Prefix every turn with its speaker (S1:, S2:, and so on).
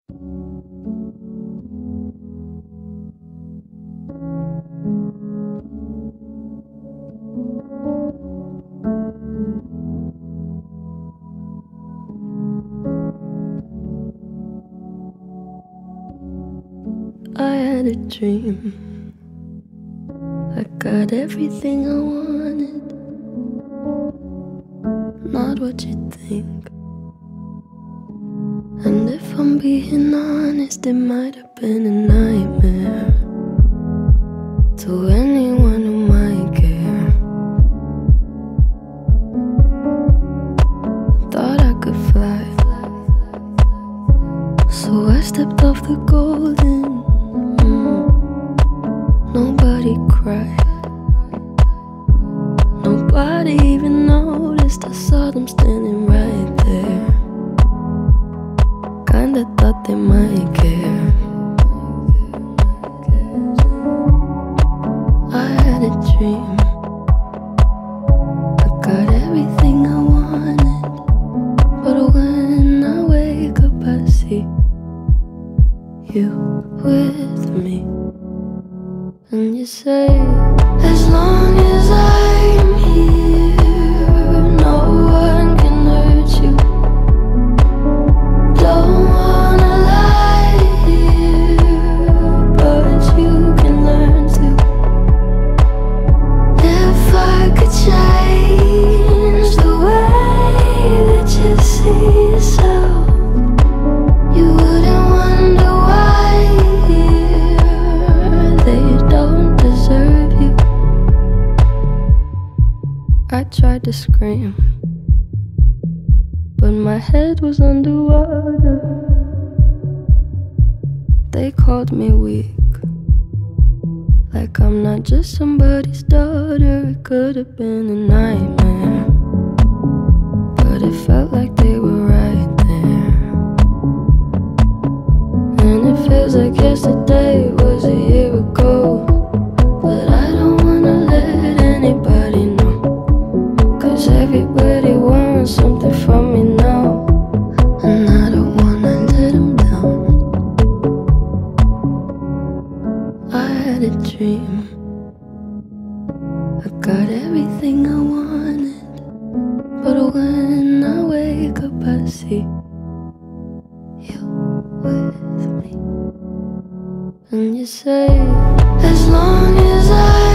S1: I had a dream. I got everything I wanted, not what you think. And if I'm being honest, it might have been a nightmare to anyone who might care. Thought I could fly, so I stepped off the golden. Nobody cried, nobody even noticed. I saw them standing right there. Kinda thought they might care. I had a dream. I got everything I wanted, but when I wake up I see you with me. And you say, as long as I'm here, no one can hurt you. Don't wanna lie here, but you can learn to. If I could change the way that you see yourself, you wouldn't wonder why they don't deserve you. I tried to scream, but my head was underwater. They called me weak, like I'm not just somebody's daughter. It could have been a nightmare, but it felt like they were right there. And it feels like yesterday was a year ago, but I don't wanna let anybody know, 'cause everybody wants something from me now, and I don't wanna let them down. I had a dream. I got everything I wanted, but when I wake up I see you with me. And you say, as long as I